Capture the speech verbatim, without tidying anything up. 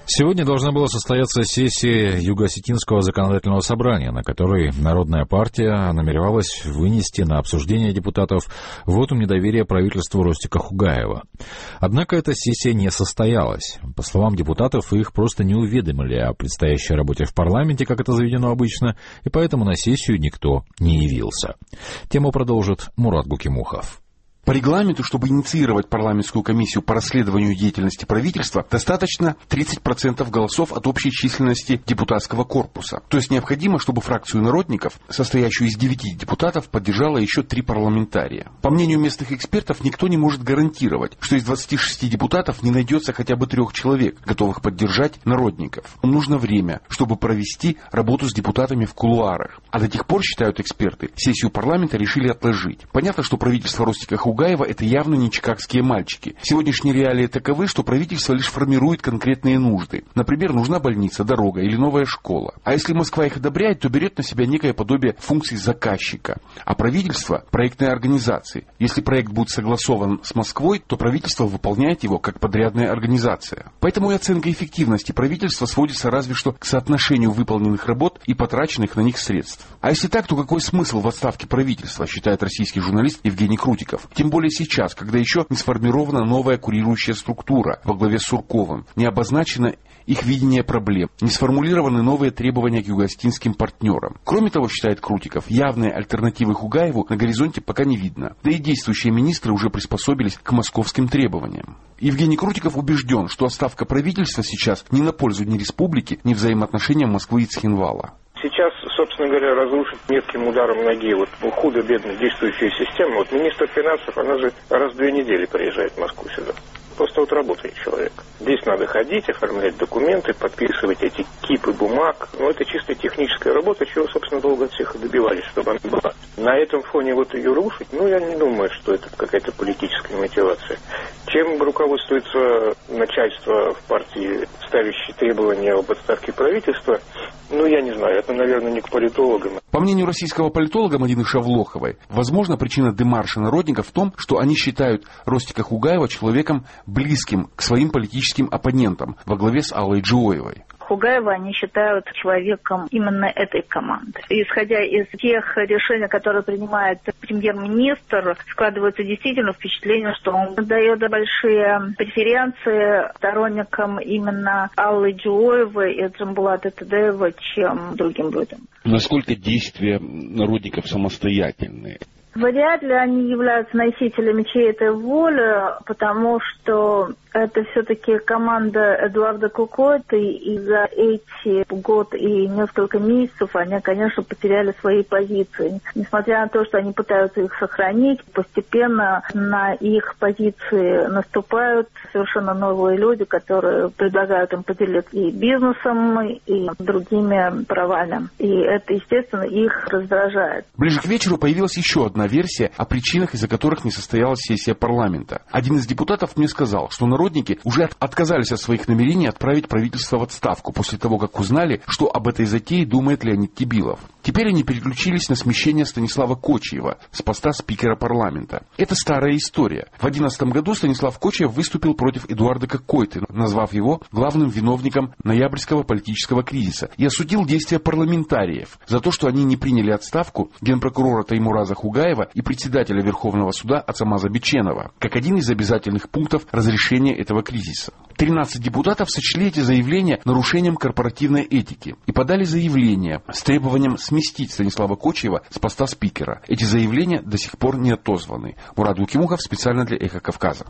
Сегодня должна была состояться сессия Юго-Осетинского законодательного собрания, на которой Народная партия намеревалась вынести на обсуждение депутатов вотум недоверия правительству Ростика Хугаева. Однако эта сессия не состоялась. По словам депутатов, их просто не уведомили о предстоящей работе в парламенте, как это заведено обычно, и поэтому на сессию никто не явился. Тему продолжит Мурат Гукимухов. По регламенту, чтобы инициировать парламентскую комиссию по расследованию деятельности правительства, достаточно тридцать процентов голосов от общей численности депутатского корпуса. То есть необходимо, чтобы фракцию народников, состоящую из девяти депутатов, поддержало еще три парламентария. По мнению местных экспертов, никто не может гарантировать, что из двадцати шести депутатов не найдется хотя бы трех человек, готовых поддержать народников. Нужно время, чтобы провести работу с депутатами в кулуарах. А до тех пор, считают эксперты, сессию парламента решили отложить. Понятно, что правительство Ростика Хугаева это явно не чикагские мальчики. Сегодняшние реалии таковы, что правительство лишь формирует конкретные нужды. Например, нужна больница, дорога или новая школа. А если Москва их одобряет, то берет на себя некое подобие функций заказчика. А правительство – проектной организации. Если проект будет согласован с Москвой, то правительство выполняет его как подрядная организация. Поэтому и оценка эффективности правительства сводится разве что к соотношению выполненных работ и потраченных на них средств. А если так, то какой смысл в отставке правительства, считает российский журналист Евгений Крутиков. Тем более сейчас, когда еще не сформирована новая курирующая структура во главе с Сурковым, не обозначено их видение проблем, не сформулированы новые требования к юго-осетинским партнерам. Кроме того, считает Крутиков, явные альтернативы Хугаеву на горизонте пока не видно. Да и действующие министры уже приспособились к московским требованиям. Евгений Крутиков убежден, что отставка правительства сейчас не на пользу ни республики, ни взаимоотношениям Москвы и Цхинвала. Сейчас, собственно говоря, разрушить метким ударом ноги вот худо-бедно действующую систему. Вот министр финансов, она же раз в две недели приезжает в Москву сюда. Просто вот работает человек. Здесь надо ходить, оформлять документы, подписывать эти кипы бумаг. Но это чисто техническая работа, чего, собственно, долго от всех и добивались, чтобы она была. На этом фоне вот ее рушить, ну, я не думаю, что это какая-то политическая мотивация. Чем руководствуется начальство в партии, ставящее требования об отставке правительства, ну, я не знаю, это, наверное, не к политологам. По мнению российского политолога Мадины Шавлоховой, возможно, причина демарша народников в том, что они считают Ростика Хугаева человеком близким к своим политическим оппонентам во главе с Аллой Джуоевой. Хугаева они считают человеком именно этой команды. Исходя из тех решений, которые принимает премьер-министр, складывается действительно впечатление, что он дает большие преференции сторонникам именно Аллы Джуоевой и Джамбулата Тадеева, чем другим людям. Насколько действия народников самостоятельные? Вряд ли они являются носителями чьей-то воли, потому что это все-таки команда Эдуарда Кукойты, и за эти год и несколько месяцев они, конечно, потеряли свои позиции. Несмотря на то, что они пытаются их сохранить, постепенно на их позиции наступают совершенно новые люди, которые предлагают им поделиться и бизнесом, и другими правами. И это, естественно, их раздражает. Ближе к вечеру появилась еще одна версия о причинах, из-за которых не состоялась сессия парламента. Один из депутатов мне сказал, что народники уже отказались от своих намерений отправить правительство в отставку после того, как узнали, что об этой затее думает Леонид Кибилов. Теперь они переключились на смещение Станислава Кочиева с поста спикера парламента. Это старая история. В две тысячи одиннадцатом году Станислав Кочиев выступил против Эдуарда Кокойты, назвав его главным виновником ноябрьского политического кризиса, и осудил действия парламентариев за то, что они не приняли отставку генпрокурора Таймураза Хугаева и председателя Верховного суда Ацамаза Биченова, как один из обязательных пунктов разрешения этого кризиса. тринадцать депутатов сочли эти заявления нарушением корпоративной этики и подали заявление с требованием сместить Станислава Кочиева с поста спикера. Эти заявления до сих пор не отозваны. Мурат Гукимухов специально для «Эхо Кавказа».